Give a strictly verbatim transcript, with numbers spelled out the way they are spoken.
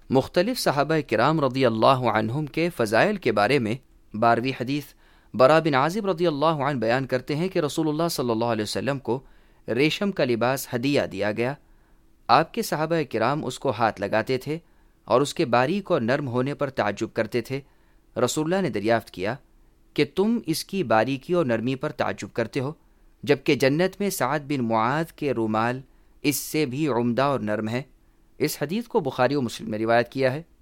मुख्तलिफ सहाबा किराम रज़ियल्लाहु अन्हुम के फ़ज़ाइल के बारे में बारहवीं हदीस बरा बिन आज़िब रज़ियल्लाहु अन्हु बयान करते हैं कि रसूलुल्लाह सल्लल्लाहु अलैहि वसल्लम को रेशम का लिबास हदिया दिया गया। आपके सहाबा किराम उसको हाथ लगाते थे और उसके बारीक और नर्म होने पर ताज्जुब करते थे। रसूलुल्लाह ने दरियाफ्त किया कि तुम इसकी बारीकी और नरमी पर ताज्जुब करते हो, जबकि जन्नत में साद बिन मुआद के रुमाल इससे भी उम्दा और नर्म है। इस हदीस को बुखारी और मुस्लिम ने रिवायत किया है।